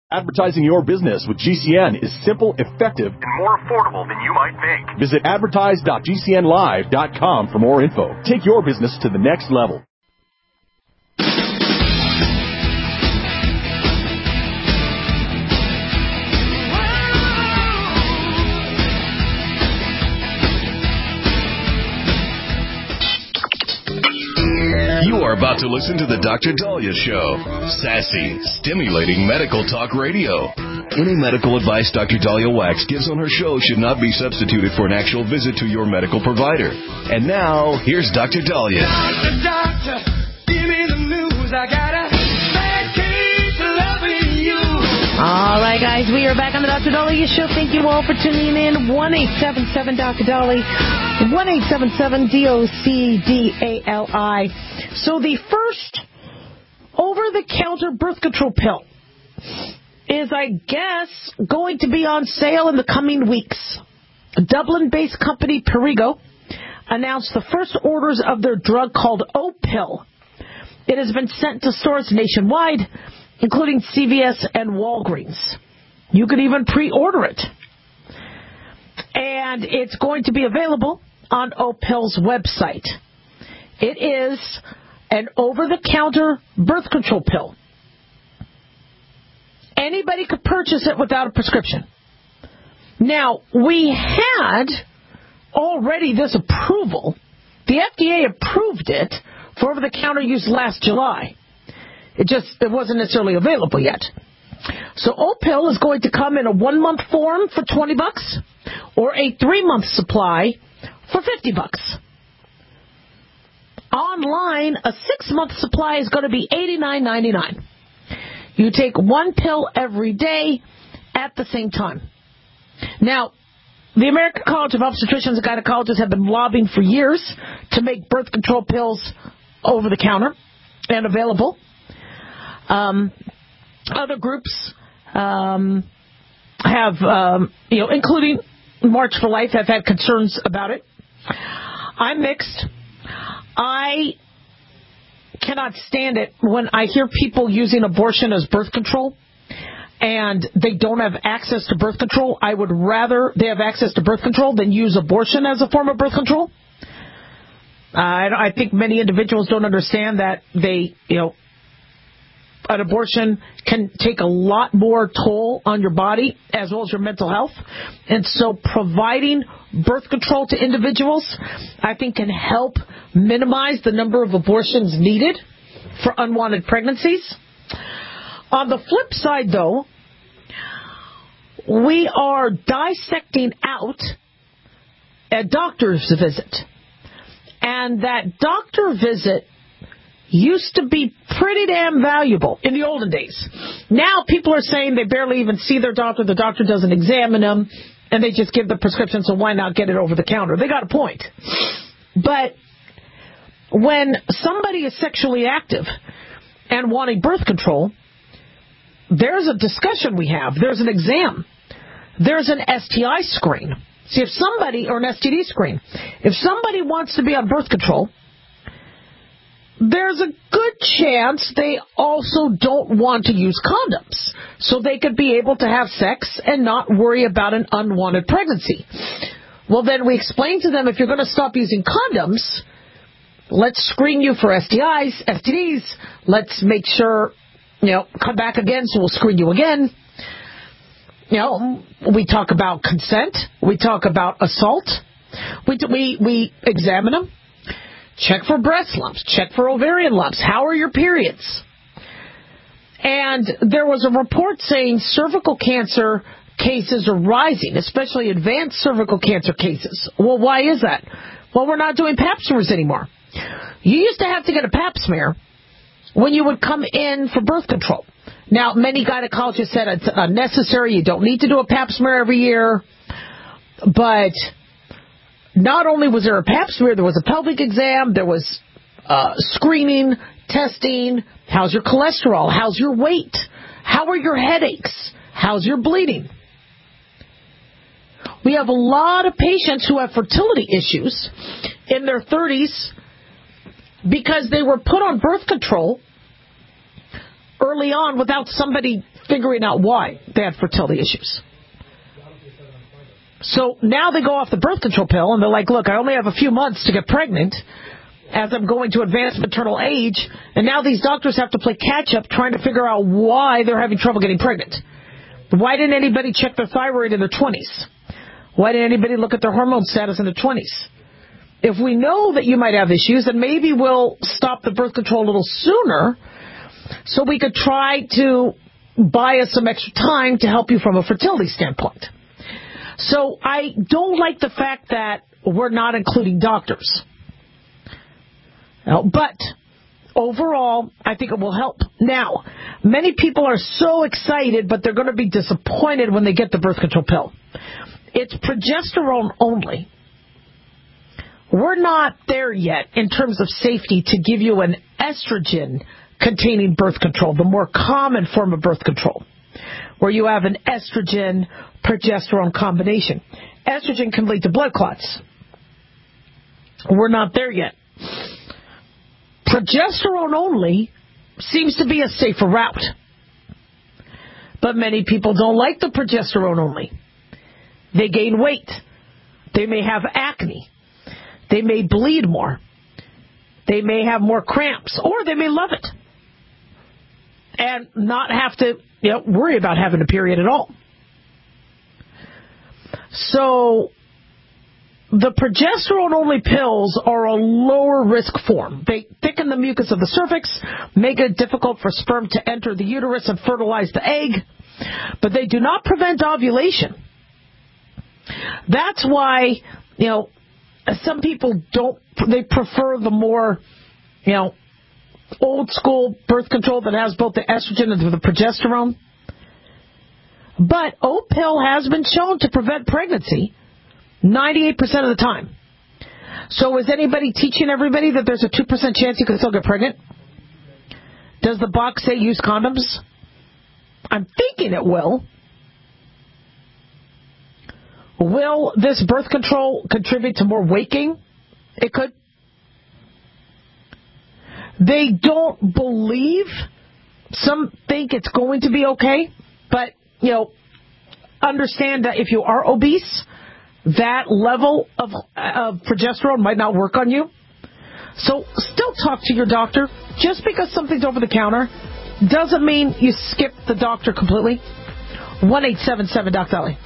Advertising your business with GCN is simple, effective, and more affordable than you might think. Visit advertise.gcnlive.com for more info. Take your business to the next level. You are about to listen to the Dr. Dahlia Show. Sassy, stimulating medical talk radio. Any medical advice Dr. Dahlia Wax gives on her show should not be substituted for an actual visit to your medical provider. And now, here's Dr. Dahlia. Doctor, give me the news. I got a bad case of loving you. All right, guys, we are back on the Dr. Dahlia Show. Thank you all for tuning in. 1-877-Dr. Dahlia. 1-877-DOCDALI. So the first over-the-counter birth control pill is, I guess, going to be on sale in the coming weeks. Dublin-based company Perrigo announced the first orders of their drug called O-Pill. It has been sent to stores nationwide, including CVS and Walgreens. You could even pre-order it. And it's going to be available on O-Pill's website. It is an over-the-counter birth control pill. Anybody could purchase it without a prescription. Now, we had already this approval. The FDA approved it for over-the-counter use last July. It wasn't necessarily available yet. So O-Pill is going to come in a 1-month form for $20 or a 3-month supply for $50. Online, a 6-month supply is going to be $89.99. You take one pill every day at the same time. Now, the American College of Obstetricians and Gynecologists have been lobbying for years to make birth control pills over the counter and available. Other groups have, including March for Life, have had concerns about it. I'm mixed. I cannot stand it when I hear people using abortion as birth control and they don't have access to birth control. I would rather they have access to birth control than use abortion as a form of birth control. I think many individuals don't understand that an abortion can take a lot more toll on your body as well as your mental health. And so providing birth control to individuals, I think, can help minimize the number of abortions needed for unwanted pregnancies. On the flip side, though, we are dissecting out a doctor's visit. And that doctor visit used to be pretty damn valuable in the olden days. Now people are saying they barely even see their doctor. The doctor doesn't examine them, and they just give the prescription, so why not get it over the counter? They got a point. But when somebody is sexually active and wanting birth control, there's a discussion we have. There's an exam. There's an STI screen. See, if somebody, or an STD screen, if somebody wants to be on birth control, there's a good chance they also don't want to use condoms, so they could be able to have sex and not worry about an unwanted pregnancy. Well, then we explain to them, if you're going to stop using condoms, let's screen you for STIs, STDs. Let's make sure, come back again, so we'll screen you again. We talk about consent. We talk about assault. We examine them. Check for breast lumps. Check for ovarian lumps. How are your periods? And there was a report saying cervical cancer cases are rising, especially advanced cervical cancer cases. Well, why is that? Well, we're not doing pap smears anymore. You used to have to get a pap smear when you would come in for birth control. Now, many gynecologists said it's unnecessary. You don't need to do a pap smear every year. But not only was there a pap smear, there was a pelvic exam, there was screening, testing. How's your cholesterol? How's your weight? How are your headaches? How's your bleeding? We have a lot of patients who have fertility issues in their 30s because they were put on birth control early on without somebody figuring out why they had fertility issues. So now they go off the birth control pill, and they're like, look, I only have a few months to get pregnant as I'm going to advanced maternal age, and now these doctors have to play catch-up trying to figure out why they're having trouble getting pregnant. Why didn't anybody check their thyroid in their 20s? Why didn't anybody look at their hormone status in their 20s? If we know that you might have issues, then maybe we'll stop the birth control a little sooner so we could try to buy us some extra time to help you from a fertility standpoint. So I don't like the fact that we're not including doctors. But overall, I think it will help. Now, many people are so excited, but they're going to be disappointed when they get the birth control pill. It's progesterone only. We're not there yet in terms of safety to give you an estrogen-containing birth control, the more common form of birth control, where you have an estrogen-progesterone combination. Estrogen can lead to blood clots. We're not there yet. Progesterone only seems to be a safer route. But many people don't like the progesterone only. They gain weight. They may have acne. They may bleed more. They may have more cramps. Or they may love it and not have to worry about having a period at all. So the progesterone-only pills are a lower-risk form. They thicken the mucus of the cervix, make it difficult for sperm to enter the uterus and fertilize the egg, but they do not prevent ovulation. That's why, some people they prefer the more, old-school birth control that has both the estrogen and the progesterone. But oat pill has been shown to prevent pregnancy 98% of the time. So is anybody teaching everybody that there's a 2% chance you can still get pregnant? Does the box say use condoms? I'm thinking it will. Will this birth control contribute to more waking? It could. They don't believe. Some think it's going to be okay. But, understand that if you are obese, that level of progesterone might not work on you. So still talk to your doctor. Just because something's over the counter doesn't mean you skip the doctor completely. 1-877-DOC-DOLLY.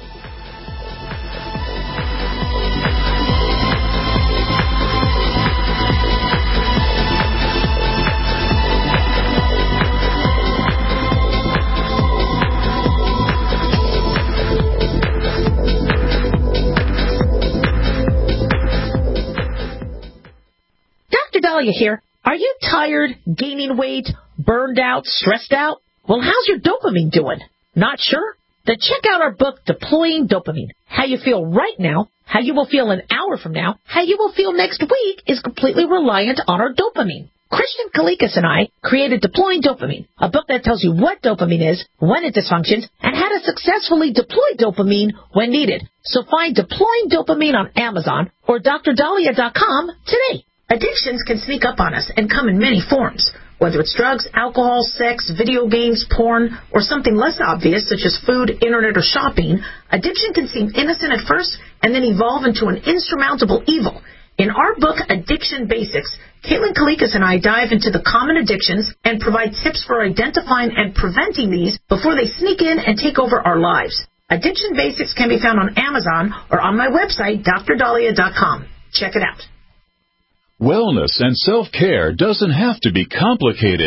Dahlia here. Are you tired, gaining weight, burned out, stressed out? Well, how's your dopamine doing? Not sure? Then check out our book, Deploying Dopamine. How you feel right now, how you will feel an hour from now, how you will feel next week is completely reliant on our dopamine. Christian Kalikas and I created Deploying Dopamine, a book that tells you what dopamine is, when it dysfunctions, and how to successfully deploy dopamine when needed. So find Deploying Dopamine on Amazon or drdahlia.com today. Addictions can sneak up on us and come in many forms. Whether it's drugs, alcohol, sex, video games, porn, or something less obvious such as food, internet, or shopping, addiction can seem innocent at first and then evolve into an insurmountable evil. In our book, Addiction Basics, Caitlin Kalikas and I dive into the common addictions and provide tips for identifying and preventing these before they sneak in and take over our lives. Addiction Basics can be found on Amazon or on my website, drdahlia.com. Check it out. Wellness and self-care doesn't have to be complicated.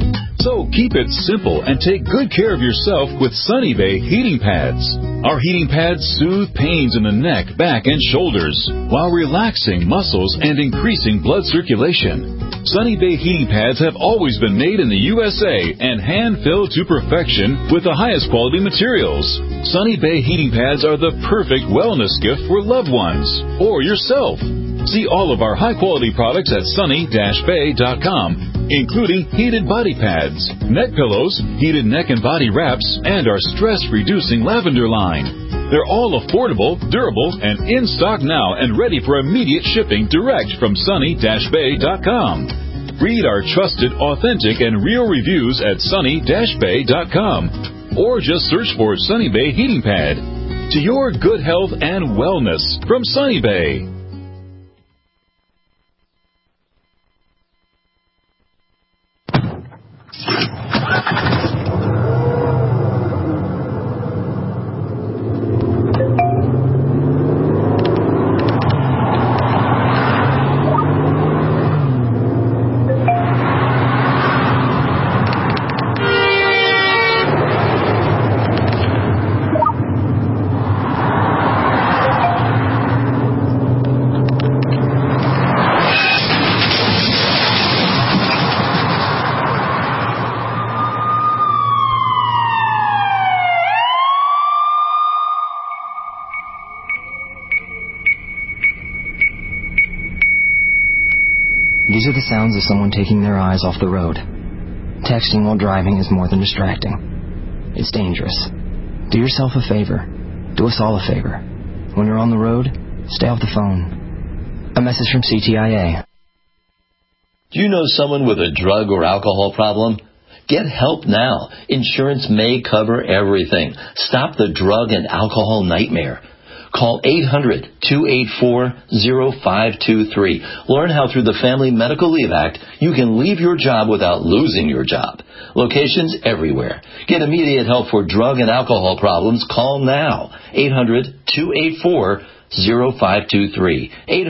So keep it simple and take good care of yourself with Sunny Bay heating pads. Our heating pads soothe pains in the neck, back, and shoulders while relaxing muscles and increasing blood circulation. Sunny Bay heating pads have always been made in the USA and hand-filled to perfection with the highest quality materials. Sunny Bay heating pads are the perfect wellness gift for loved ones or yourself. See all of our high-quality products at sunny-bay.com, including heated body pads, neck pillows, heated neck and body wraps, and our stress-reducing lavender line. They're all affordable, durable, and in stock now and ready for immediate shipping direct from sunny-bay.com. Read our trusted, authentic, and real reviews at sunny-bay.com. or just search for Sunny Bay Heating Pad. To your good health and wellness from Sunny Bay. These are the sounds of someone taking their eyes off the road. Texting while driving is more than distracting. It's dangerous. Do yourself a favor. Do us all a favor. When you're on the road, stay off the phone. A message from CTIA. Do you know someone with a drug or alcohol problem? Get help now. Insurance may cover everything. Stop the drug and alcohol nightmare. Call 800-284-0523. Learn how through the Family Medical Leave Act, you can leave your job without losing your job. Locations everywhere. Get immediate help for drug and alcohol problems. Call now. 800-284-0523.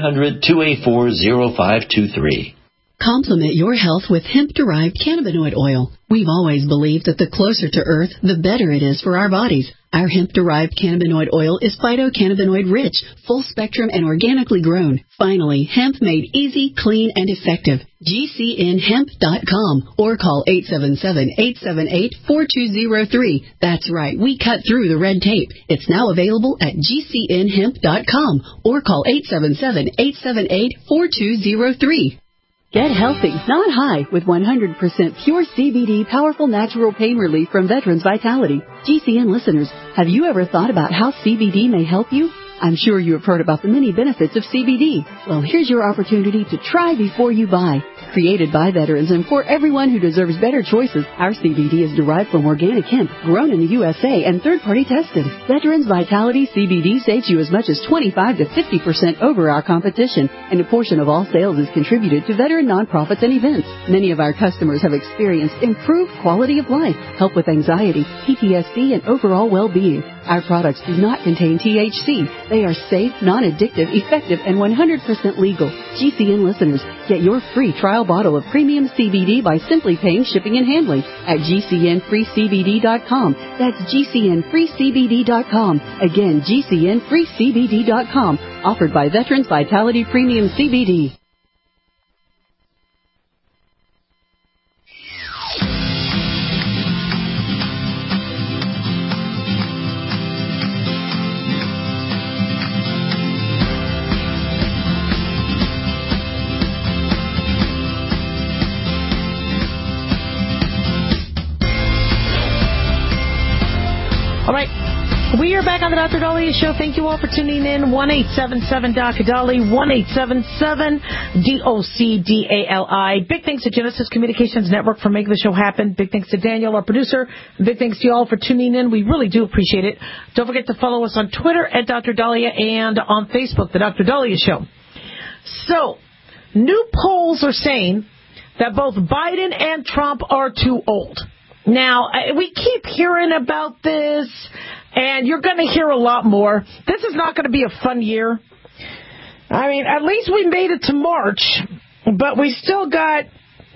800-284-0523. Complement your health with hemp-derived cannabinoid oil. We've always believed that the closer to Earth, the better it is for our bodies. Our hemp-derived cannabinoid oil is phytocannabinoid-rich, full-spectrum, and organically grown. Finally, hemp made easy, clean, and effective. GCNhemp.com or call 877-878-4203. That's right, we cut through the red tape. It's now available at GCNhemp.com or call 877-878-4203. Get healthy, not high, with 100% pure CBD powerful natural pain relief from Veterans Vitality. GCN listeners, have you ever thought about how CBD may help you? I'm sure you have heard about the many benefits of CBD. Well, here's your opportunity to try before you buy. Created by veterans and for everyone who deserves better choices, our CBD is derived from organic hemp, grown in the USA and third-party tested. Veterans Vitality CBD saves you as much as 25 to 50% over our competition, and a portion of all sales is contributed to veteran nonprofits and events. Many of our customers have experienced improved quality of life, help with anxiety, PTSD, and overall well-being. Our products do not contain THC. They are safe, non-addictive, effective, and 100% legal. GCN listeners, get your free trial bottle of premium CBD by simply paying shipping and handling at GCNFreeCBD.com. That's GCNFreeCBD.com. Again, GCNFreeCBD.com. Offered by Veterans Vitality Premium CBD. All right. We are back on the Dr. Daliah Show. Thank you all for tuning in. 1-877-Dr. 1-877-DOCDALI. Big thanks to Genesis Communications Network for making the show happen. Big thanks to Daniel, our producer. And big thanks to you all for tuning in. We really do appreciate it. Don't forget to follow us on Twitter at Dr. Daliah and on Facebook, the Dr. Daliah Show. So, new polls are saying that both Biden and Trump are too old. Now, we keep hearing about this, and you're going to hear a lot more. This is not going to be a fun year. I mean, at least we made it to March, but we still got,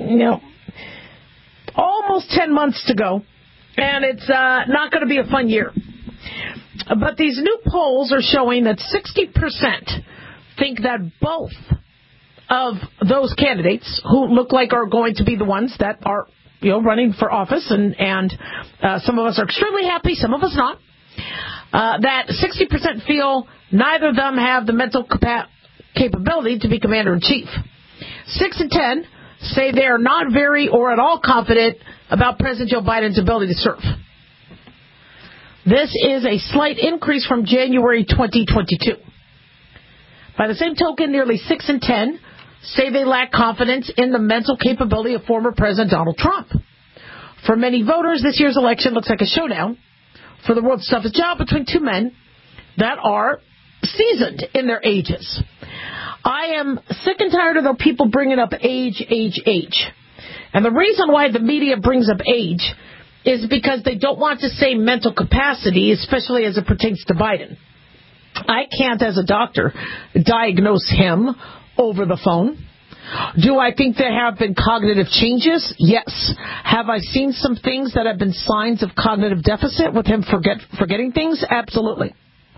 almost 10 months to go, and it's not going to be a fun year. But these new polls are showing that 60% think that both of those candidates who look like are going to be the ones that are running for office, and some of us are extremely happy, some of us not, that 60% feel neither of them have the mental capability to be commander-in-chief. 6 in 10 say they are not very or at all confident about President Joe Biden's ability to serve. This is a slight increase from January 2022. By the same token, nearly 6 in 10 say they lack confidence in the mental capability of former President Donald Trump. For many voters, this year's election looks like a showdown for the world's toughest job between two men that are seasoned in their ages. I am sick and tired of the people bringing up age. And the reason why the media brings up age is because they don't want to say mental capacity, especially as it pertains to Biden. I can't, as a doctor, diagnose him over the phone. Do I think there have been cognitive changes? Yes. Have I seen some things that have been signs of cognitive deficit with him forgetting things? Absolutely.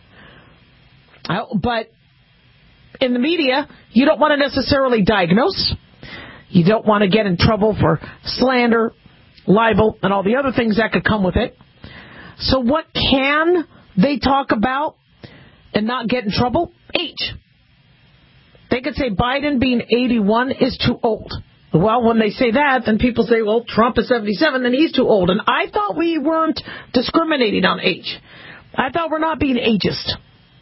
But in the media, you don't want to necessarily diagnose. You don't want to get in trouble for slander, libel, and all the other things that could come with it. So what can they talk about and not get in trouble? Age. They could say Biden being 81 is too old. Well, when they say that, then people say, well, Trump is 77, then he's too old. And I thought we weren't discriminating on age. I thought we're not being ageist.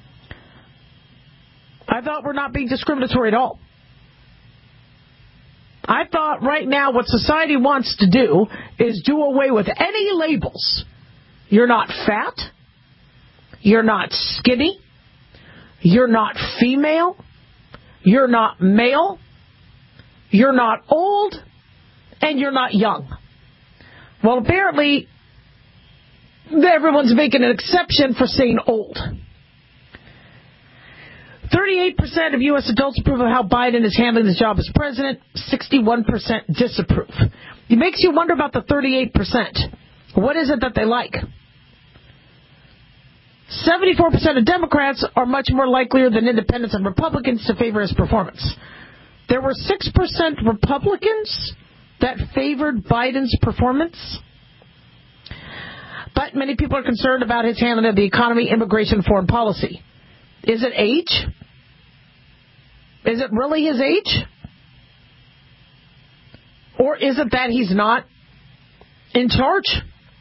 I thought we're not being discriminatory at all. I thought right now what society wants to do is do away with any labels. You're not fat. You're not skinny. You're not female. You're not male. You're not old. And you're not young. Well, apparently, everyone's making an exception for saying old. 38% of U.S. adults approve of how Biden is handling his job as president. 61% disapprove. It makes you wonder about the 38%. What is it that they like? 74% of Democrats are much more likelier than independents and Republicans to favor his performance. There were 6% Republicans that favored Biden's performance. But many people are concerned about his handling of the economy, immigration, and foreign policy. Is it age? Is it really his age? Or is it that he's not in charge?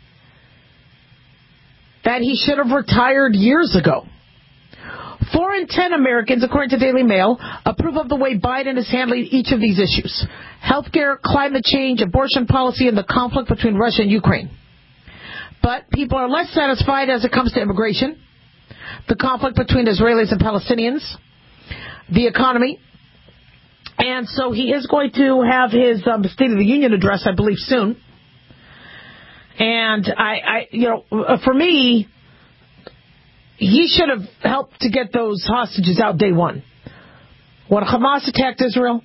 That he should have retired years ago? 4 in 10 Americans, according to Daily Mail, approve of the way Biden is handling each of these issues. Healthcare, climate change, abortion policy, and the conflict between Russia and Ukraine. But people are less satisfied as it comes to immigration, the conflict between Israelis and Palestinians, the economy. And so he is going to have his State of the Union address, I believe, soon. And for me, he should have helped to get those hostages out day one. When Hamas attacked Israel,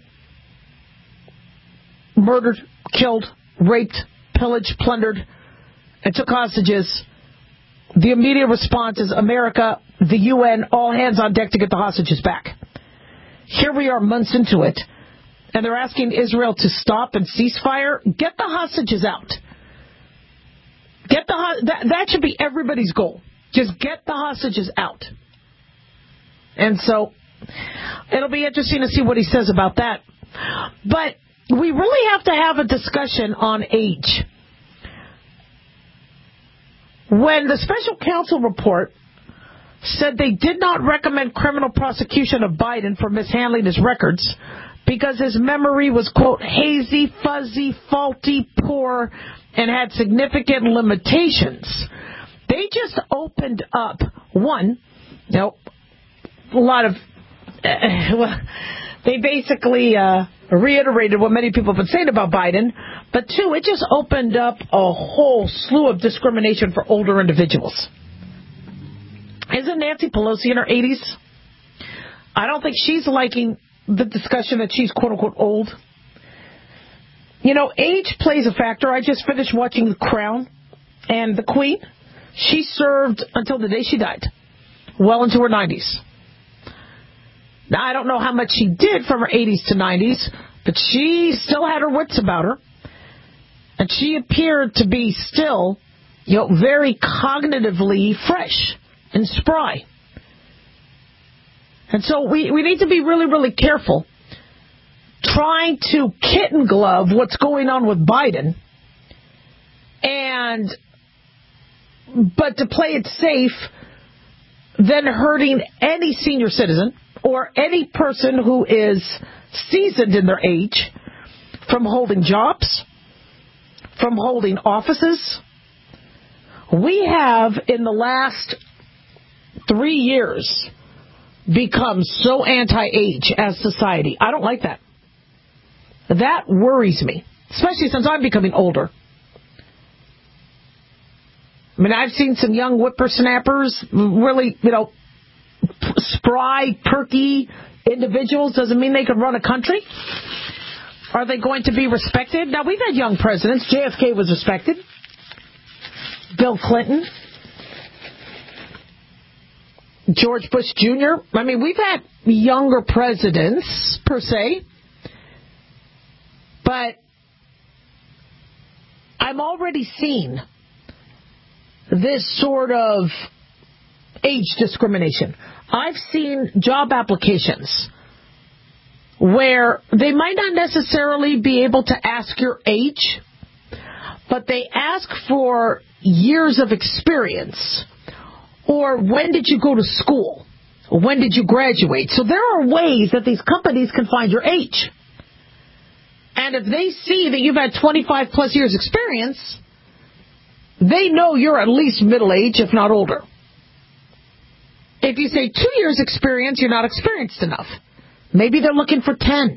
murdered, killed, raped, pillaged, plundered, and took hostages, the immediate response is America, the UN, all hands on deck to get the hostages back. Here we are months into it, and they're asking Israel to stop and cease fire. Get the hostages out. That should be everybody's goal. Just get the hostages out. And so it'll be interesting to see what he says about that. But we really have to have a discussion on age. When the special counsel report said they did not recommend criminal prosecution of Biden for mishandling his records because his memory was, quote, hazy, fuzzy, faulty, poor, and had significant limitations, they just opened up, one, a lot of, they basically reiterated what many people have been saying about Biden, but two, it just opened up a whole slew of discrimination for older individuals. Isn't Nancy Pelosi in her 80s? I don't think she's liking the discussion that she's quote-unquote old. Age plays a factor. I just finished watching The Crown, and the Queen, she served until the day she died, well into her 90s. Now, I don't know how much she did from her 80s to 90s, but she still had her wits about her, and she appeared to be still, very cognitively fresh and spry. And so we need to be really, really careful trying to kitten glove what's going on with Biden, but to play it safe than hurting any senior citizen or any person who is seasoned in their age from holding jobs, from holding offices. We have, in the last 3 years, become so anti-age as society. I don't like that. That worries me, especially since I'm becoming older. I mean, I've seen some young whippersnappers, really, spry, perky individuals. Doesn't mean they can run a country. Are they going to be respected? Now, we've had young presidents. JFK was respected. Bill Clinton. George Bush Jr. I mean, we've had younger presidents, per se. But I'm already seeing this sort of age discrimination. I've seen job applications where they might not necessarily be able to ask your age, but they ask for years of experience, or when did you go to school, when did you graduate. So there are ways that these companies can find your age. And if they see that you've had 25 plus years experience, they know you're at least middle age, if not older. If you say 2 years experience, you're not experienced enough. Maybe they're looking for 10.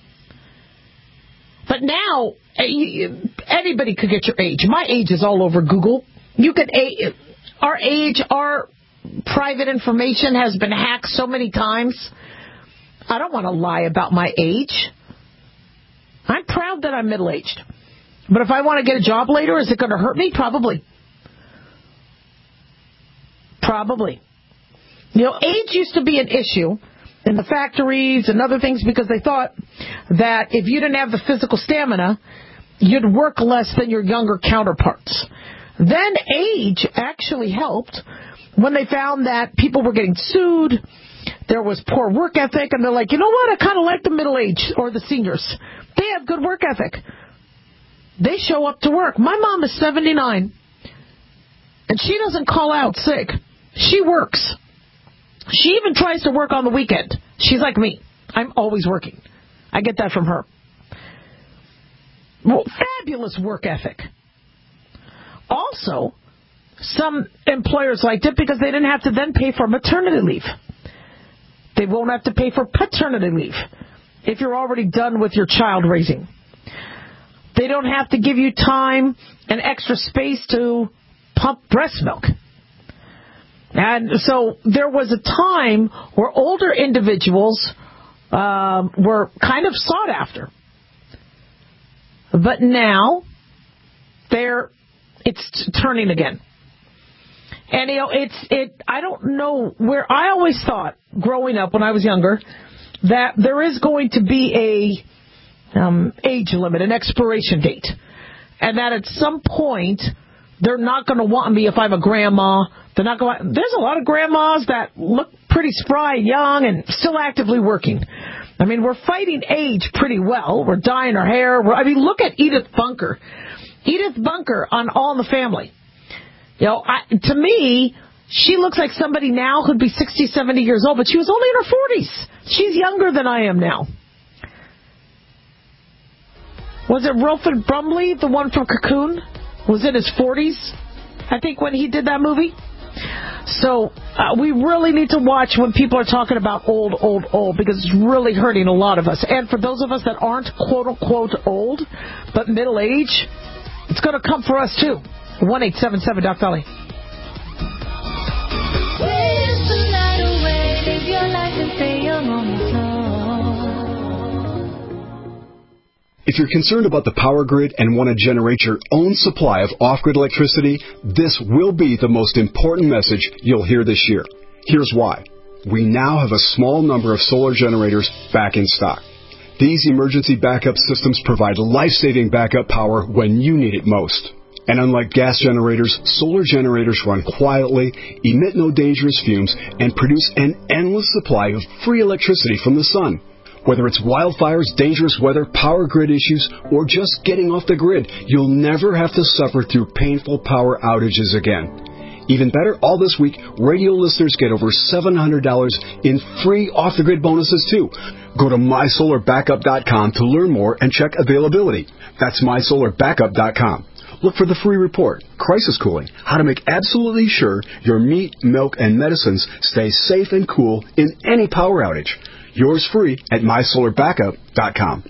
But now, anybody could get your age. My age is all over Google. You could, our age, our private information has been hacked so many times. I don't want to lie about my age. I'm proud that I'm middle-aged. But if I want to get a job later, is it going to hurt me? Probably. Probably. Age used to be an issue in the factories and other things because they thought that if you didn't have the physical stamina, you'd work less than your younger counterparts. Then age actually helped when they found that people were getting sued, there was poor work ethic, and they're like, you know what, I kind of like the middle-aged or the seniors. They have good work ethic. They show up to work. My mom is 79, and she doesn't call out sick. She works. She even tries to work on the weekend. She's like me. I'm always working. I get that from her. Well, fabulous work ethic. Also, some employers liked it because they didn't have to then pay for maternity leave. They won't have to pay for paternity leave if you're already done with your child raising. They don't have to give you time and extra space to pump breast milk. And so there was a time where older individuals were kind of sought after. But now it's turning again. And I don't know where. I always thought growing up when I was younger that there is going to be a age limit, an expiration date, and that at some point they're not going to want me if I'm a grandma. They're not going. There's a lot of grandmas that look pretty spry, young, and still actively working. I mean, we're fighting age pretty well. We're dyeing our hair. Look at Edith Bunker. Edith Bunker on All in the Family. To me, she looks like somebody now who'd be 60, 70 years old, but she was only in her 40s. She's younger than I am now. Was it Wilford Brumley, the one from Cocoon? Was it his 40s, I think, when he did that movie? So we really need to watch when people are talking about old, because it's really hurting a lot of us. And for those of us that aren't quote-unquote old, but middle-age, it's going to come for us, too. 1-877-DOC-VALLEY. If you're concerned about the power grid and want to generate your own supply of off-grid electricity, this will be the most important message you'll hear this year. Here's why. We now have a small number of solar generators back in stock. These emergency backup systems provide life-saving backup power when you need it most. And unlike gas generators, solar generators run quietly, emit no dangerous fumes, and produce an endless supply of free electricity from the sun. Whether it's wildfires, dangerous weather, power grid issues, or just getting off the grid, you'll never have to suffer through painful power outages again. Even better, all this week, radio listeners get over $700 in free off-the-grid bonuses, too. Go to mysolarbackup.com to learn more and check availability. That's mysolarbackup.com. look for the free report, Crisis Cooling, how to make absolutely sure your meat, milk, and medicines stay safe and cool in any power outage. Yours free at mysolarbackup.com.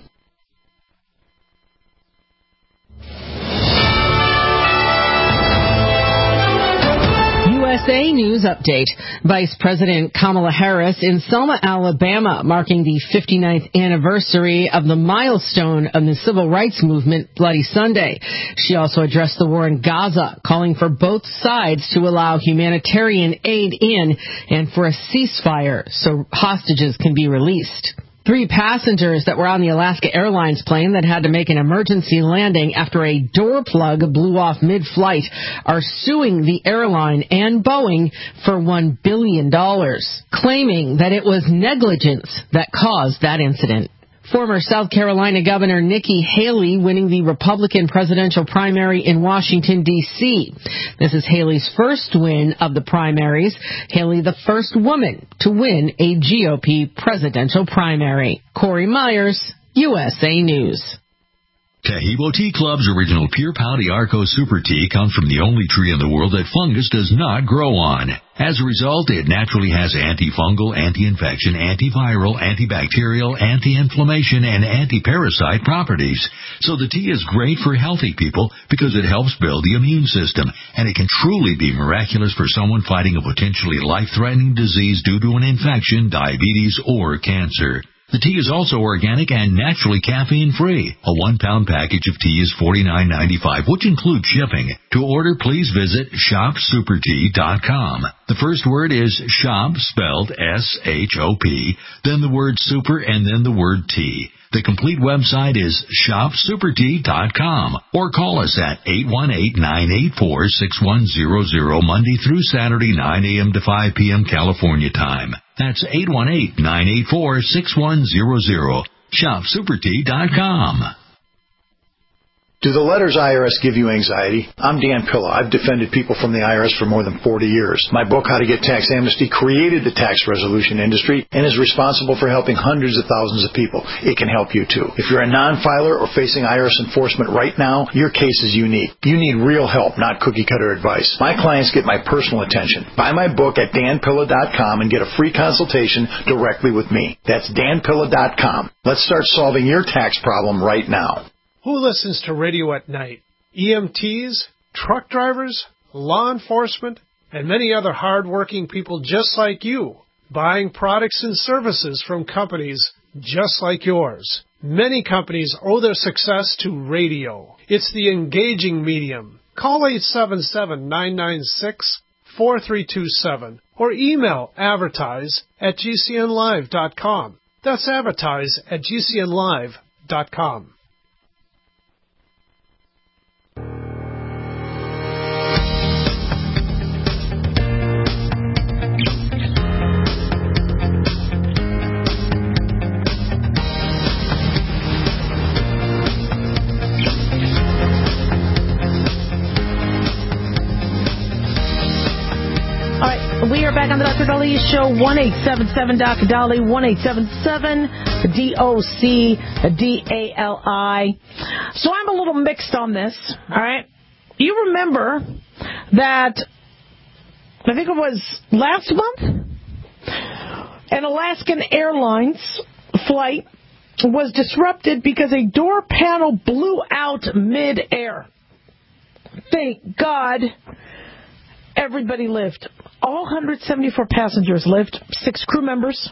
USA News Update. Vice President Kamala Harris in Selma, Alabama, marking the 59th anniversary of the milestone of the civil rights movement, Bloody Sunday. She also addressed the war in Gaza, calling for both sides to allow humanitarian aid in and for a ceasefire so hostages can be released. 3 passengers that were on the Alaska Airlines plane that had to make an emergency landing after a door plug blew off mid-flight are suing the airline and Boeing for $1 billion, claiming that it was negligence that caused that incident. Former South Carolina Governor Nikki Haley winning the Republican presidential primary in Washington, D.C. This is Haley's first win of the primaries. Haley, the first woman to win a GOP presidential primary. Corey Myers, USA News. Tahibo Tea Club's original Pure Pouty Arco Super Tea comes from the only tree in the world that fungus does not grow on. As a result, it naturally has antifungal, anti-infection, antiviral, antibacterial, anti-inflammation, and anti-parasite properties. So the tea is great for healthy people because it helps build the immune system, and it can truly be miraculous for someone fighting a potentially life-threatening disease due to an infection, diabetes, or cancer. The tea is also organic and naturally caffeine-free. A 1-pound package of tea is $49.95, which includes shipping. To order, please visit shopsupertea.com. The first word is shop, spelled S-H-O-P, then the word super, and then the word tea. The complete website is shopsupertea.com, or call us at 818-984-6100 Monday through Saturday, 9 a.m. to 5 p.m. California time. That's 818-984-6100. shopsupertea.com. Do the letters IRS give you anxiety? I'm Dan Pilla. I've defended people from the IRS for more than 40 years. My book, How to Get Tax Amnesty, created the tax resolution industry and is responsible for helping hundreds of thousands of people. It can help you, too. If you're a non-filer or facing IRS enforcement right now, your case is unique. You need real help, not cookie-cutter advice. My clients get my personal attention. Buy my book at danpilla.com and get a free consultation directly with me. That's danpilla.com. Let's start solving your tax problem right now. Who listens to radio at night? EMTs, truck drivers, law enforcement, and many other hard-working people just like you, buying products and services from companies just like yours. Many companies owe their success to radio. It's the engaging medium. Call 877-996-4327 or email advertise@gcnlive.com. That's advertise@gcnlive.com. We are back on the Dr. Daliah Show, 1-877-Dr. Dali, 1-877-DOC-DALI. So I'm a little mixed on this, all right? You remember that, I think it was last month, an Alaskan Airlines flight was disrupted because a door panel blew out mid-air. Thank God everybody lived. All 174 passengers lived, 6 crew members,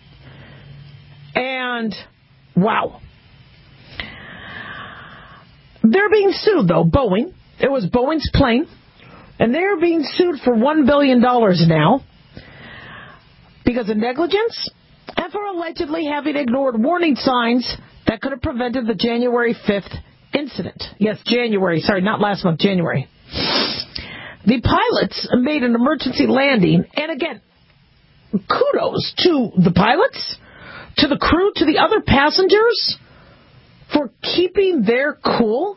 and wow. They're being sued, though, Boeing. It was Boeing's plane, and they're being sued for $1 billion now because of negligence and for allegedly having ignored warning signs that could have prevented the January 5th incident. Yes, January. Sorry, not last month, January. The pilots made an emergency landing, and again, kudos to the pilots, to the crew, to the other passengers for keeping their cool.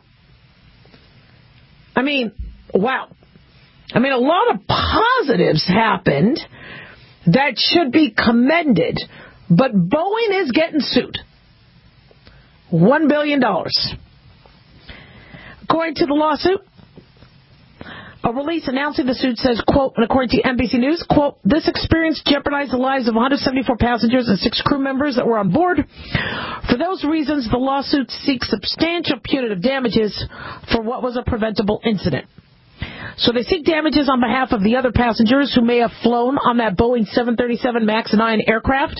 I mean, wow. I mean, a lot of positives happened that should be commended, but Boeing is getting sued. $1 billion. According to the lawsuit, A release announcing the suit says, quote, and according to NBC News, quote, this experience jeopardized the lives of 174 passengers and 6 crew members that were on board. For those reasons, the lawsuit seeks substantial punitive damages for what was a preventable incident. So they seek damages on behalf of the other passengers who may have flown on that Boeing 737 MAX 9 aircraft,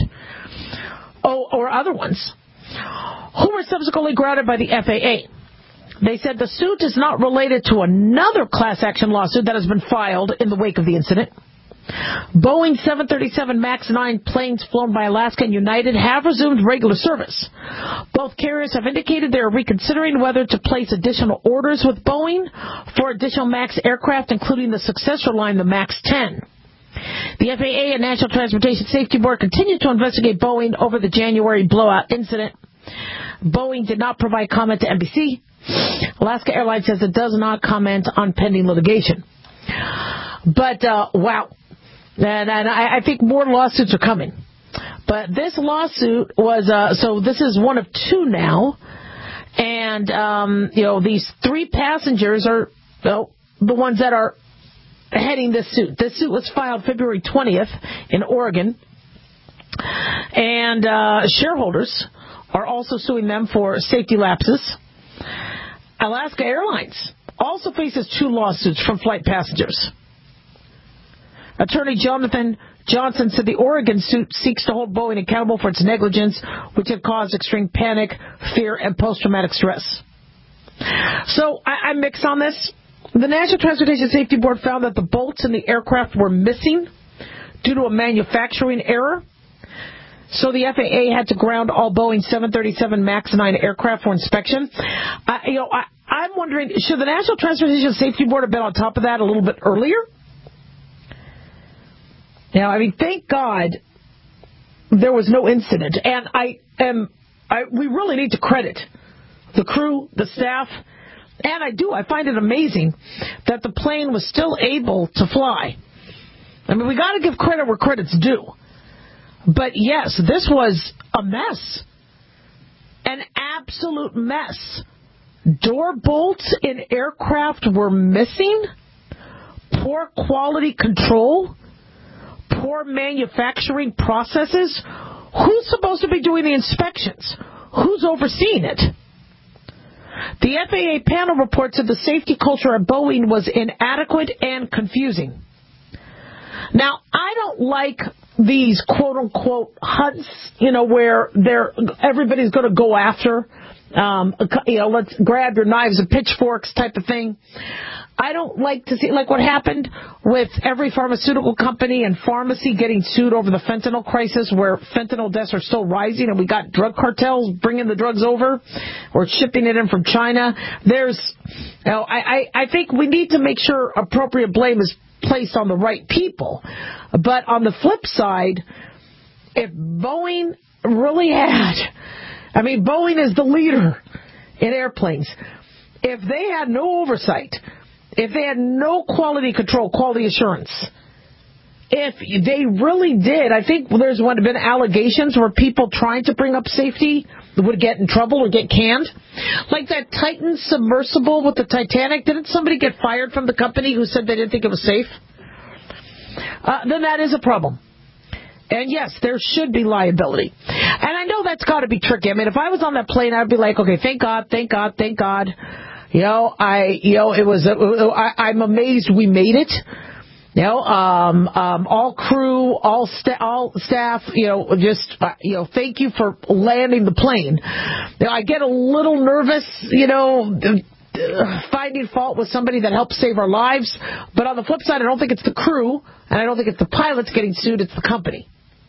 or other ones, who were subsequently grounded by the FAA. They said the suit is not related to another class action lawsuit that has been filed in the wake of the incident. Boeing 737 MAX 9 planes flown by Alaska and United have resumed regular service. Both carriers have indicated they are reconsidering whether to place additional orders with Boeing for additional MAX aircraft, including the successor line, the MAX 10. The FAA and National Transportation Safety Board continue to investigate Boeing over the January blowout incident. Boeing did not provide comment to NBC. Alaska Airlines says it does not comment on pending litigation. But, wow. And I think more lawsuits are coming. But this lawsuit was, so this is one of 2 now. And, these 3 passengers are the ones that are heading this suit. This suit was filed February 20th in Oregon. And shareholders are also suing them for safety lapses. Alaska Airlines also faces 2 lawsuits from flight passengers. Attorney Jonathan Johnson said the Oregon suit seeks to hold Boeing accountable for its negligence, which had caused extreme panic, fear, and post-traumatic stress. So I'm mixed on this. The National Transportation Safety Board found that the bolts in the aircraft were missing due to a manufacturing error. So the FAA had to ground all Boeing 737 MAX 9 aircraft for inspection. I'm wondering, should the National Transportation Safety Board have been on top of that a little bit earlier? Thank God there was no incident. And we really need to credit the crew, the staff, and I find it amazing that the plane was still able to fly. We got to give credit where credit's due. But yes, this was a mess. An absolute mess. Door bolts in aircraft were missing. Poor quality control. Poor manufacturing processes. Who's supposed to be doing the inspections? Who's overseeing it? The FAA panel reports that the safety culture at Boeing was inadequate and confusing. Now, I don't like these quote-unquote hunts, where everybody's going to go after, let's grab your knives and pitchforks type of thing. I don't like to see, like what happened with every pharmaceutical company and pharmacy getting sued over the fentanyl crisis, where fentanyl deaths are still rising, and we got drug cartels bringing the drugs over or shipping it in from China. I think we need to make sure appropriate blame is placed on the right people. But on the flip side, if Boeing really Boeing is the leader in airplanes. If they had no oversight, if they had no quality control, quality assurance, if they really did, I think there's been allegations where people trying to bring up safety would get in trouble or get canned. Like that Titan submersible with the Titanic, didn't somebody get fired from the company who said they didn't think it was safe? Then that is a problem. And yes, there should be liability. And I know that's got to be tricky. If I was on that plane, I'd be like, okay, thank God. I'm amazed we made it. All crew, all staff, thank you for landing the plane. I get a little nervous, finding fault with somebody that helped save our lives. But on the flip side, I don't think it's the crew, and I don't think it's the pilots getting sued, it's the company.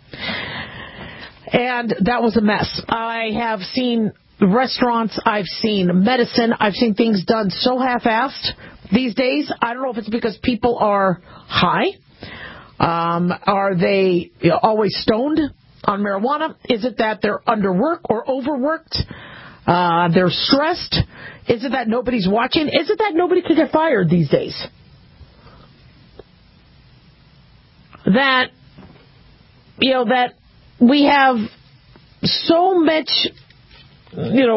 And that was a mess. I have seen restaurants, I've seen medicine, I've seen things done so half-assed these days. I don't know if it's because people are high. Are they always stoned on marijuana? Is it that they're underworked or overworked? They're stressed? Is it that nobody's watching? Is it that nobody could get fired these days? That we have so much,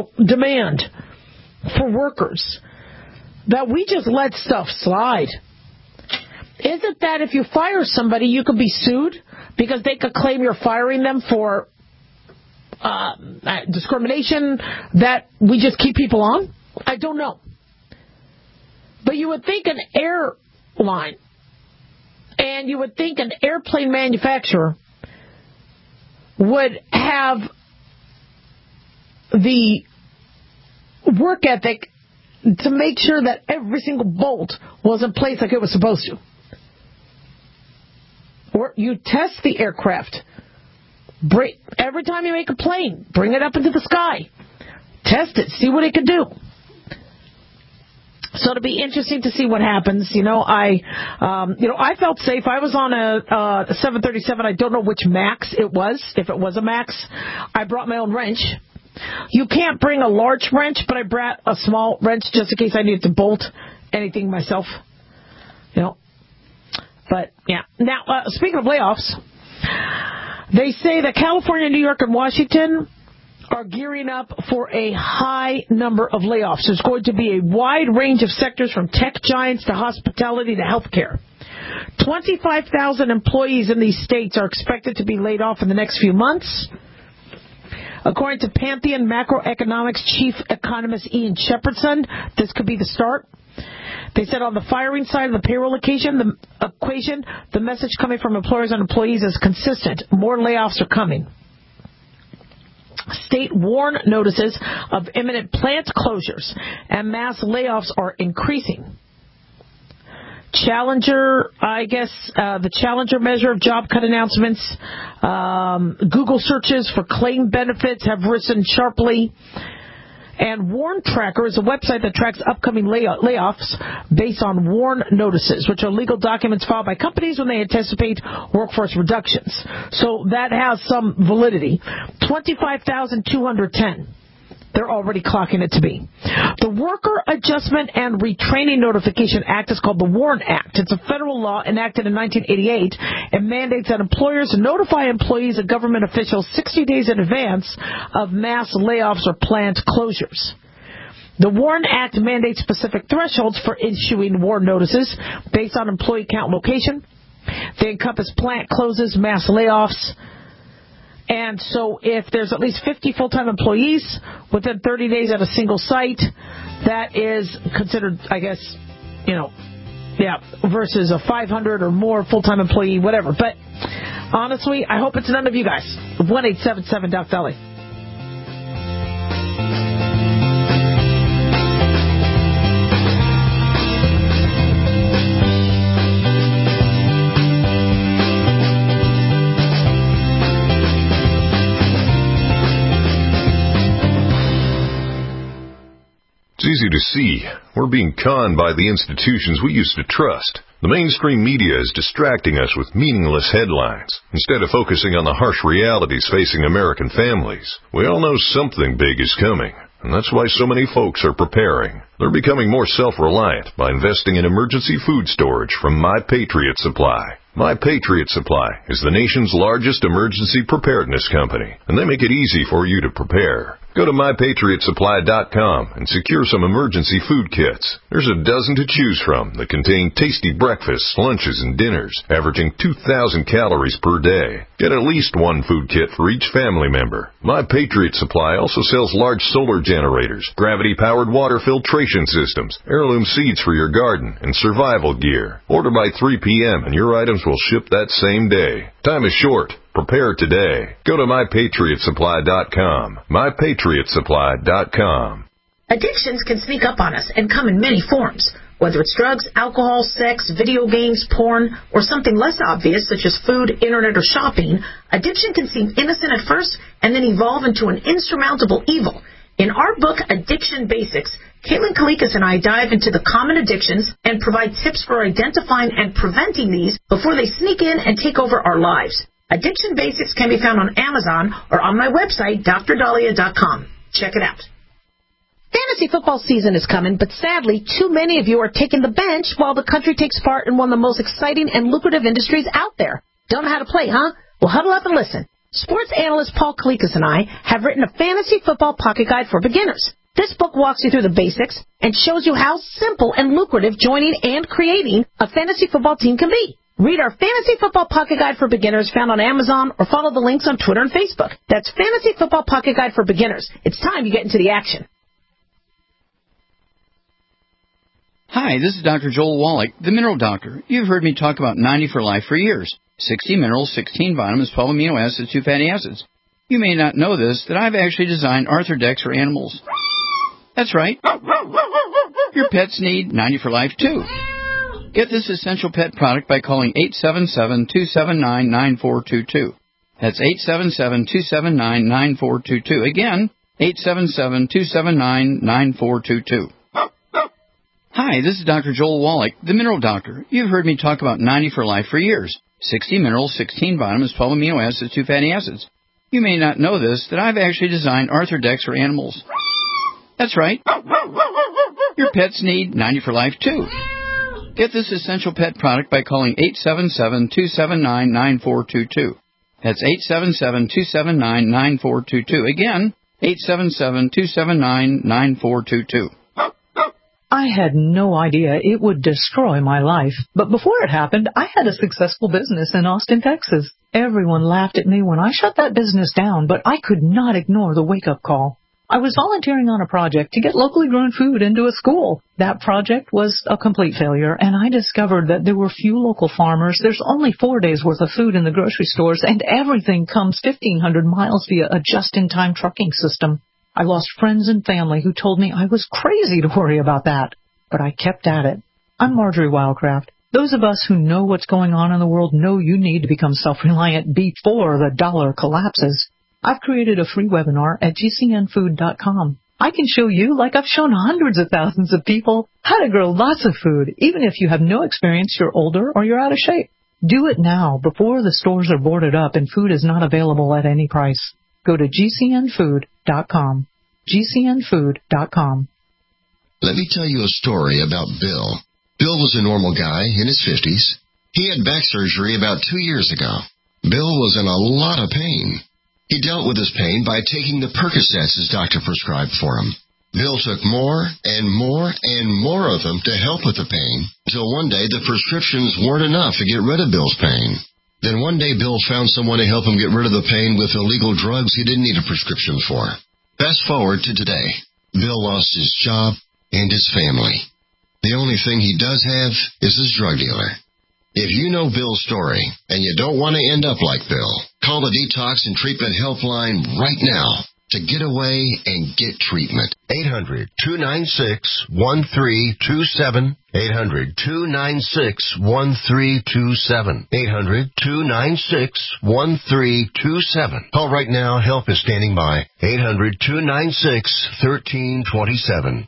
demand for workers that we just let stuff slide. Is it that if you fire somebody, you could be sued because they could claim you're firing them for discrimination, that we just keep people on? I don't know. But you would think an airline and you would think an airplane manufacturer would have the work ethic to make sure that every single bolt was in place like it was supposed to. Or you test the aircraft. Every time you make a plane, bring it up into the sky. Test it. See what it can do. So it'll be interesting to see what happens. I felt safe. I was on a 737. I don't know which MAX it was. If it was a MAX, I brought my own wrench. You can't bring a large wrench, but I brought a small wrench just in case I needed to bolt anything myself. But, yeah. Now, speaking of layoffs, they say that California, New York, and Washington are gearing up for a high number of layoffs. There's going to be a wide range of sectors from tech giants to hospitality to healthcare. 25,000 employees in these states are expected to be laid off in the next few months. According to Pantheon Macroeconomics chief economist Ian Shepherdson, this could be the start. They said on the firing side of the payroll equation, the message coming from employers and employees is consistent. More layoffs are coming. State warn notices of imminent plant closures and mass layoffs are increasing. Challenger, the Challenger measure of job cut announcements, Google searches for claim benefits have risen sharply. And Warn Tracker is a website that tracks upcoming layoffs based on warn notices, which are legal documents filed by companies when they anticipate workforce reductions. So that has some validity. 25,210. They're already clocking it to be. The Worker Adjustment and Retraining Notification Act is called the WARN Act. It's a federal law enacted in 1988 and mandates that employers notify employees and government officials 60 days in advance of mass layoffs or plant closures. The WARN Act mandates specific thresholds for issuing WARN notices based on employee count and location. They encompass plant closes, mass layoffs. And so if there's at least 50 full-time employees within 30 days at a single site, that is considered, versus a 500 or more full-time employee, whatever. But honestly, I hope it's none of you guys. 1-877-DOC-DOLLY. It's easy to see. We're being conned by the institutions we used to trust. The mainstream media is distracting us with meaningless headlines, instead of focusing on the harsh realities facing American families. We all know something big is coming, and that's why so many folks are preparing. They're becoming more self-reliant by investing in emergency food storage from My Patriot Supply. My Patriot Supply is the nation's largest emergency preparedness company, and they make it easy for you to prepare. Go to MyPatriotSupply.com and secure some emergency food kits. There's a dozen to choose from that contain tasty breakfasts, lunches, and dinners, averaging 2,000 calories per day. Get at least one food kit for each family member. My Patriot Supply also sells large solar generators, gravity-powered water filtration systems, heirloom seeds for your garden, and survival gear. Order by 3 p.m. and your items will ship that same day. Time is short. Prepare today. Go to MyPatriotSupply.com. MyPatriotSupply.com. Addictions can sneak up on us and come in many forms. Whether it's drugs, alcohol, sex, video games, porn, or something less obvious such as food, internet, or shopping, addiction can seem innocent at first and then evolve into an insurmountable evil. In our book, Addiction Basics, Caitlin Kalikas and I dive into the common addictions and provide tips for identifying and preventing these before they sneak in and take over our lives. Addiction Basics can be found on Amazon or on my website, drdahlia.com. Check it out. Fantasy football season is coming, but sadly, too many of you are taking the bench while the country takes part in one of the most exciting and lucrative industries out there. Don't know how to play, huh? Well, huddle up and listen. Sports analyst Paul Kalikas and I have written a fantasy football pocket guide for beginners. This book walks you through the basics and shows you how simple and lucrative joining and creating a fantasy football team can be. Read our Fantasy Football Pocket Guide for Beginners found on Amazon or follow the links on Twitter and Facebook. That's Fantasy Football Pocket Guide for Beginners. It's time you get into the action. Hi, this is Dr. Joel Wallach, the Mineral Doctor. You've heard me talk about 90 for Life for years. 60 minerals, 16 vitamins, 12 amino acids, 2 fatty acids. You may not know this, that I've actually designed Arthrodex for animals. That's right. Your pets need 90 for Life, too. Get this essential pet product by calling 877-279-9422. That's 877-279-9422. Again, 877-279-9422. Hi, this is Dr. Joel Wallach, the Mineral Doctor. You've heard me talk about 90 for Life for years. 60 minerals, 16 vitamins, 12 amino acids, 2 fatty acids. You may not know this, that I've actually designed Arthrodex for animals. That's right. Your pets need 90 for Life, too. Get this essential pet product by calling 877-279-9422. That's 877-279-9422. Again, 877-279-9422. I had no idea it would destroy my life. But before it happened, I had a successful business in Austin, Texas. Everyone laughed at me when I shut that business down, but I could not ignore the wake-up call. I was volunteering on a project to get locally grown food into a school. That project was a complete failure, and I discovered that there were few local farmers. There's only 4 days' worth of food in the grocery stores, and everything comes 1,500 miles via a just-in-time trucking system. I lost friends and family who told me I was crazy to worry about that, but I kept at it. I'm Marjorie Wildcraft. Those of us who know what's going on in the world know you need to become self-reliant before the dollar collapses. I've created a free webinar at gcnfood.com. I can show you, like I've shown hundreds of thousands of people, how to grow lots of food, even if you have no experience, you're older, or you're out of shape. Do it now before the stores are boarded up and food is not available at any price. Go to gcnfood.com. gcnfood.com. Let me tell you a story about Bill. Bill was a normal guy in his 50s. He had back surgery about 2 years ago. Bill was in a lot of pain. He dealt with his pain by taking the Percocets his doctor prescribed for him. Bill took more and more and more of them to help with the pain, until one day the prescriptions weren't enough to get rid of Bill's pain. Then one day Bill found someone to help him get rid of the pain with illegal drugs he didn't need a prescription for. Fast forward to today. Bill lost his job and his family. The only thing he does have is his drug dealer. If you know Bill's story and you don't want to end up like Bill, call the Detox and Treatment Helpline right now to get away and get treatment. 800-296-1327. 800-296-1327. 800-296-1327. Call right now. Help is standing by. 800-296-1327.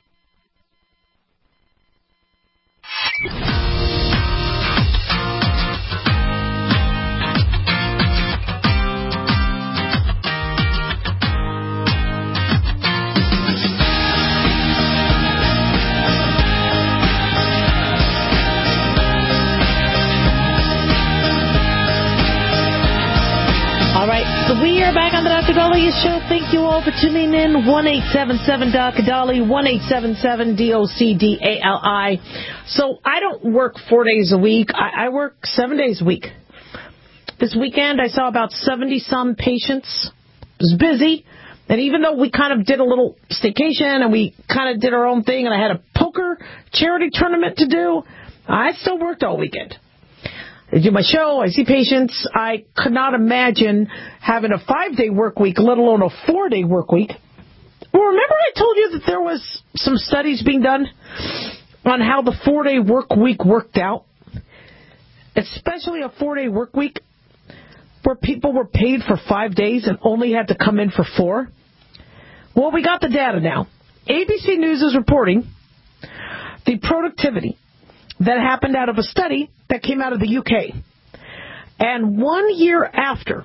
We are back on the Dr. Dahlia Show. Thank you all for tuning in. 1-877-Dr. 1-877-DOCDALI. So I don't work 4 days a week. I work 7 days a week. This weekend I saw about 70-some patients. It was busy. And even though we kind of did a little staycation and we kind of did our own thing and I had a poker charity tournament to do, I still worked all weekend. I do my show, I see patients. I could not imagine having a 5-day work week, let alone a 4-day work week. Well, remember I told you that there was some studies being done on how the 4-day work week worked out? Especially a 4-day work week where people were paid for 5 days and only had to come in for 4. Well, we got the data now. ABC News is reporting the productivity that happened out of a study that came out of the UK. And 1 year after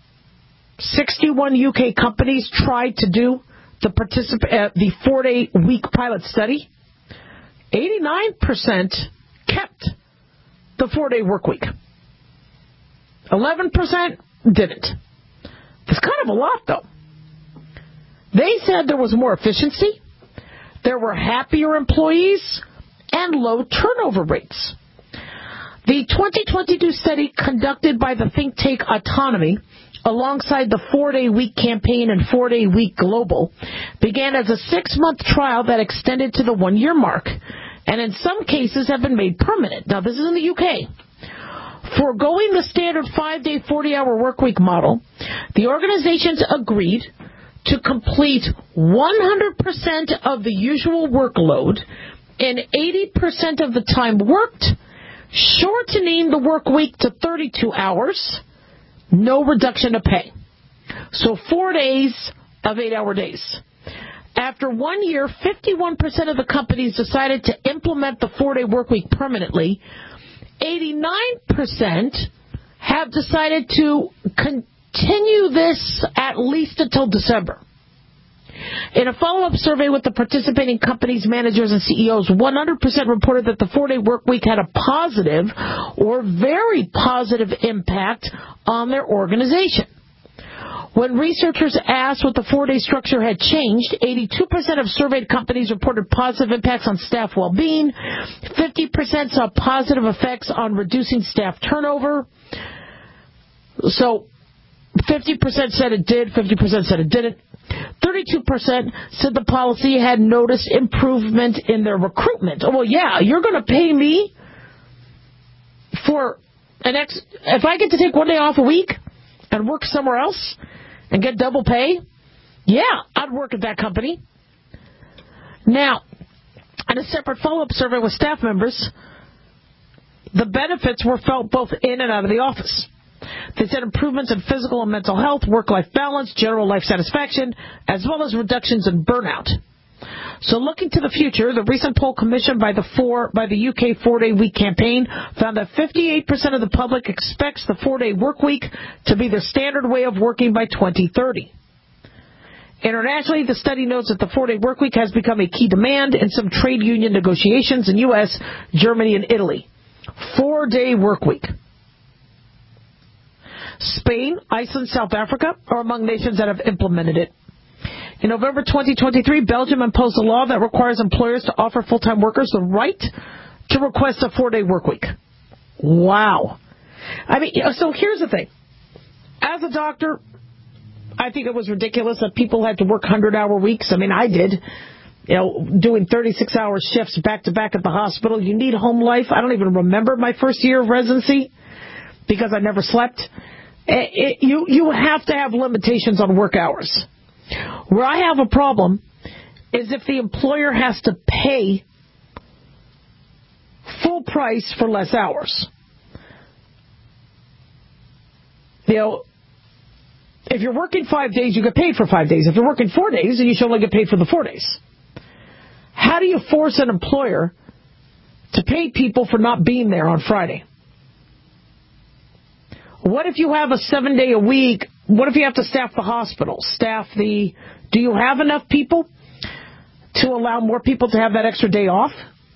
61 UK companies tried to do the 4-day week pilot study, 89% kept the 4-day work week. 11% didn't. It's kind of a lot, though. They said there was more efficiency. There were happier employees and low turnover rates. The 2022 study conducted by the think tank Autonomy, alongside the 4-Day Week campaign and 4-Day Week Global, began as a 6-month trial that extended to the 1-year mark, and in some cases have been made permanent. Now, this is in the UK. Foregoing the standard 5-day, 40-hour workweek model, the organizations agreed to complete 100% of the usual workload in 80% of the time worked, shortening the work week to 32 hours, no reduction of pay. So 4 days of 8-hour days. After 1 year, 51% of the companies decided to implement the 4-day work week permanently. 89% have decided to continue this at least until December. In a follow-up survey with the participating companies, managers, and CEOs, 100% reported that the 4-day work week had a positive or very positive impact on their organization. When researchers asked what the 4-day structure had changed, 82% of surveyed companies reported positive impacts on staff well-being. 50% saw positive effects on reducing staff turnover. So 50% said it did, 50% said it didn't. 32% said the policy had noticed improvement in their recruitment. Oh, well, yeah, you're going to pay me for if I get to take 1 day off a week and work somewhere else and get double pay? Yeah, I'd work at that company. Now, in a separate follow-up survey with staff members, the benefits were felt both in and out of the office. They said improvements in physical and mental health, work-life balance, general life satisfaction, as well as reductions in burnout. So looking to the future, the recent poll commissioned by the UK 4-Day Week campaign found that 58% of the public expects the 4-day work week to be their standard way of working by 2030. Internationally, the study notes that the 4-day work week has become a key demand in some trade union negotiations in U.S., Germany, and Italy. 4-day work week. Spain, Iceland, South Africa are among nations that have implemented it. In November 2023, Belgium imposed a law that requires employers to offer full-time workers the right to request a 4-day work week. Wow. I mean, so here's the thing. As a doctor, I think it was ridiculous that people had to work 100-hour weeks. I mean, I did. You know, doing 36-hour shifts back-to-back at the hospital. You need home life. I don't even remember my first year of residency because I never slept. You have to have limitations on work hours. Where I have a problem is if the employer has to pay full price for less hours. You know, if you're working 5 days, you get paid for 5 days. If you're working 4 days, then you should only get paid for the 4 days. How do you force an employer to pay people for not being there on Friday? What if you have a 7-day a week? What if you have to staff the hospital? Do you have enough people to allow more people to have that extra day off?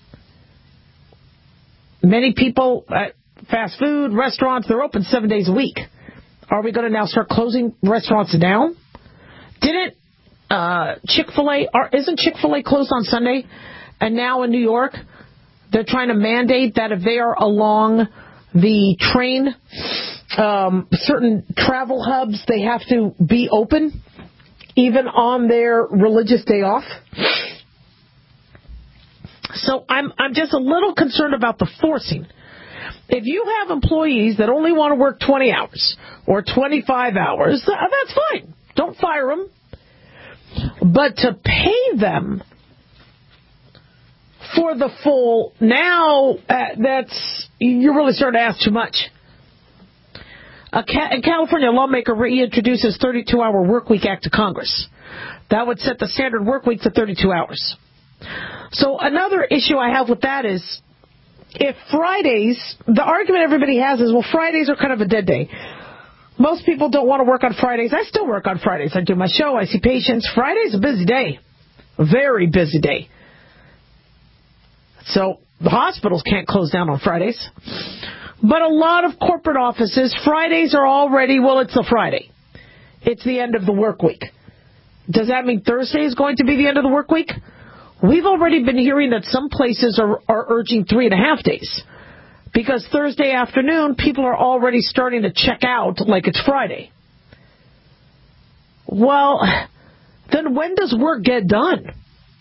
Many people at fast food, restaurants, they're open 7 days a week. Are we going to now start closing restaurants down? Didn't Chick-fil-A, isn't Chick-fil-A closed on Sunday? And now in New York, they're trying to mandate that if they are along the train, certain travel hubs, they have to be open, even on their religious day off. So I'm just a little concerned about the forcing. If you have employees that only want to work 20 hours or 25 hours, that's fine. Don't fire them. But to pay them for the full, now you're really starting to ask too much. A California lawmaker reintroduces 32-hour workweek act to Congress. That would set the standard work week to 32 hours. So another issue I have with that is, if Fridays, the argument everybody has is, well, Fridays are kind of a dead day. Most people don't want to work on Fridays. I still work on Fridays. I do my show. I see patients. Friday's a busy day. A very busy day. So the hospitals can't close down on Fridays. But a lot of corporate offices, Fridays are already, well, it's a Friday. It's the end of the work week. Does that mean Thursday is going to be the end of the work week? We've already been hearing that some places are urging 3.5 days. Because Thursday afternoon, people are already starting to check out like it's Friday. Well, then when does work get done?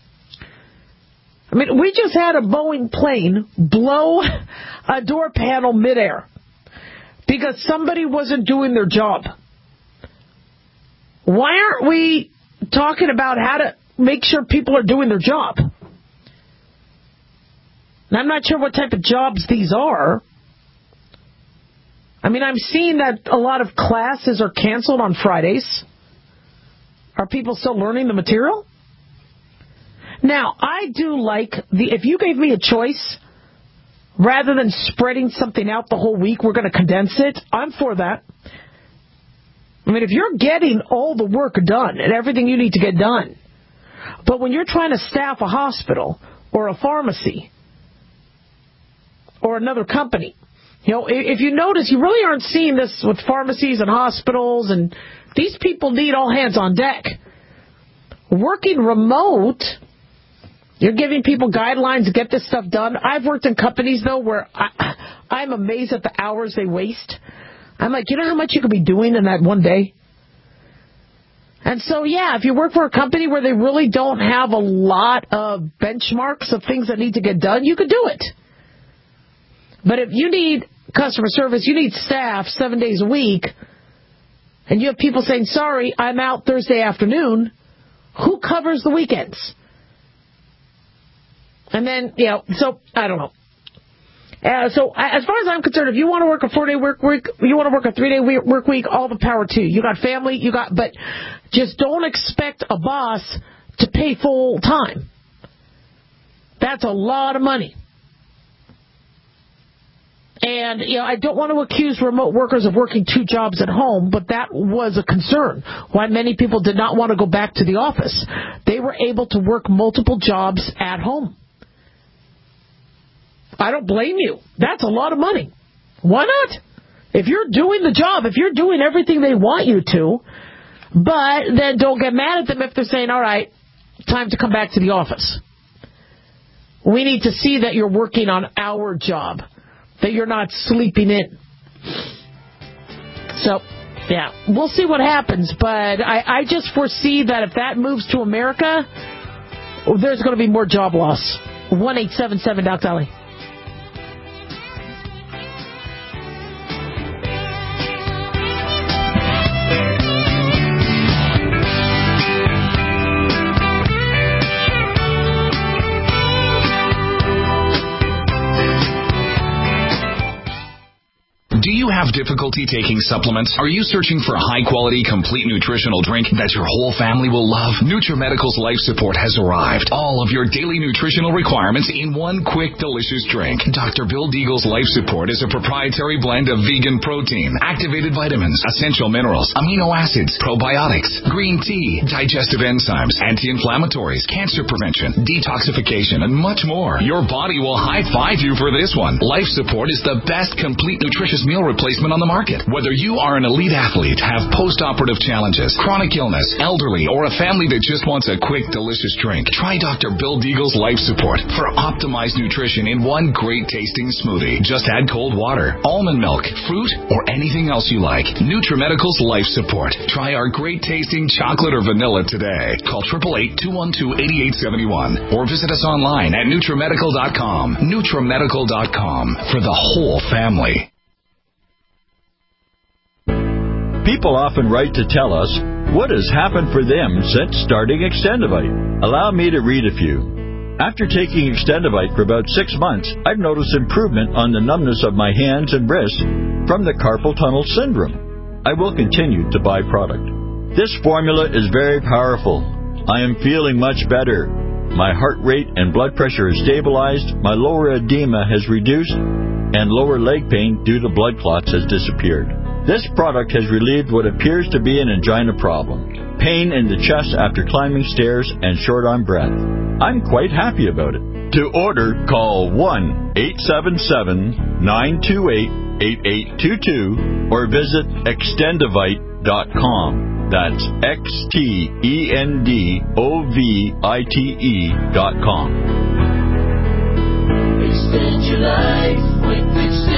I mean, we just had a Boeing plane blow a door panel midair because somebody wasn't doing their job. Why aren't we talking about how to make sure people are doing their job? And I'm not sure what type of jobs these are. I mean, I'm seeing that a lot of classes are canceled on Fridays. Are people still learning the material? Now, I do like if you gave me a choice, rather than spreading something out the whole week, we're going to condense it. I'm for that. I mean, if you're getting all the work done and everything you need to get done, but when you're trying to staff a hospital or a pharmacy or another company, if you notice, you really aren't seeing this with pharmacies and hospitals, and these people need all hands on deck. Working remote, you're giving people guidelines to get this stuff done. I've worked in companies, though, where I'm amazed at the hours they waste. I'm like, you know how much you could be doing in that one day? And so, yeah, if you work for a company where they really don't have a lot of benchmarks of things that need to get done, you could do it. But if you need customer service, you need staff 7 days a week, and you have people saying, sorry, I'm out Thursday afternoon, who covers the weekends? And then, so, I don't know. So as far as I'm concerned, if you want to work a 4-day work week, you want to work a 3-day work week, all the power to you. You got family, but just don't expect a boss to pay full time. That's a lot of money. And, I don't want to accuse remote workers of working 2 jobs at home, but that was a concern. Why many people did not want to go back to the office. They were able to work multiple jobs at home. I don't blame you. That's a lot of money. Why not? If you're doing the job, if you're doing everything they want you to, but then don't get mad at them if they're saying, all right, time to come back to the office. We need to see that you're working on our job, that you're not sleeping in. So, yeah, we'll see what happens, but I just foresee that if that moves to America, there's going to be more job loss. 1-877-DOC-DOLLY. Do you have difficulty taking supplements? Are you searching for a high-quality, complete nutritional drink that your whole family will love? NutriMedical's Life Support has arrived. All of your daily nutritional requirements in one quick, delicious drink. Dr. Bill Deagle's Life Support is a proprietary blend of vegan protein, activated vitamins, essential minerals, amino acids, probiotics, green tea, digestive enzymes, anti-inflammatories, cancer prevention, detoxification, and much more. Your body will high-five you for this one. Life Support is the best complete nutritious meal replacement on the market. Whether you are an elite athlete, have post-operative challenges, chronic illness, elderly, or a family that just wants a quick, delicious drink, try Dr. Bill Deagle's Life Support for optimized nutrition in one great-tasting smoothie. Just add cold water, almond milk, fruit, or anything else you like. NutriMedical's Life Support. Try our great-tasting chocolate or vanilla today. Call 888-212-8871 or visit us online at NutriMedical.com. NutriMedical.com for the whole family. People often write to tell us what has happened for them since starting Extendivite. Allow me to read a few. After taking Extendivite for about 6 months, I've noticed improvement on the numbness of my hands and wrists from the carpal tunnel syndrome. I will continue to buy product. This formula is very powerful. I am feeling much better. My heart rate and blood pressure is stabilized, my lower edema has reduced, and lower leg pain due to blood clots has disappeared. This product has relieved what appears to be an angina problem, pain in the chest after climbing stairs, and short on breath. I'm quite happy about it. To order, call 1-877-928-8822 or visit extendivite.com. That's XTENDOVITE.com. Extend your life with